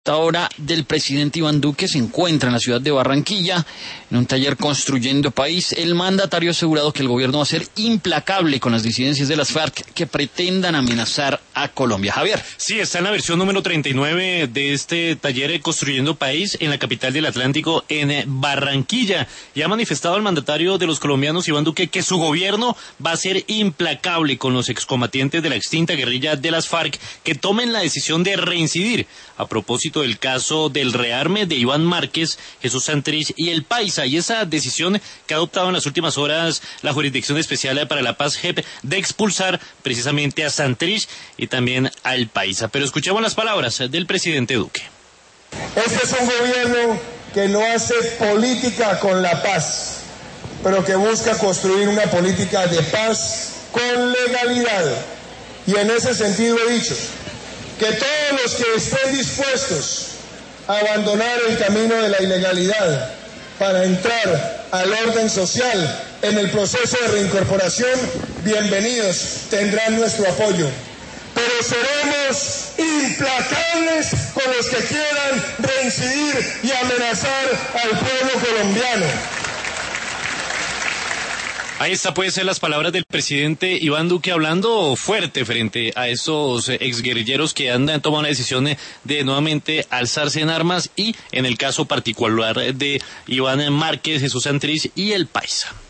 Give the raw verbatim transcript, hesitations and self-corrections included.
hora del presidente Iván Duque se encuentra en la ciudad de Barranquilla, en un taller Construyendo País. El mandatario ha asegurado que el gobierno va a ser implacable con las disidencias de las FARC que pretendan amenazar a Colombia. Javier. Sí, está en la versión número treinta y nueve de este taller Construyendo País en la capital del Atlántico, en Barranquilla. Y ha manifestado el mandatario de los colombianos, Iván Duque, que su gobierno va a ser implacable con los excombatientes de la extinta guerrilla de las FARC que tomen la decisión de reincidir a propósito del caso del rearme de Iván Márquez, Jesús Santrich y el Paisa, y esa decisión que ha adoptado en las últimas horas la Jurisdicción Especial para la Paz, J E P, de expulsar precisamente a Santrich y también al Paisa. Pero escuchemos las palabras del presidente Duque. Este es un gobierno que no hace política con la paz, pero que busca construir una política de paz con legalidad. Y en ese sentido he dicho que todos los que estén dispuestos a abandonar el camino de la ilegalidad para entrar al orden social en el proceso de reincorporación, bienvenidos, tendrán nuestro apoyo. Pero seremos implacables con los que quieran reincidir y amenazar al pueblo colombiano. Ahí está, puede ser las palabras del presidente Iván Duque hablando fuerte frente a esos exguerrilleros que han tomado la decisión de nuevamente alzarse en armas, y en el caso particular de Iván Márquez, Jesús Santrich y el Paisa.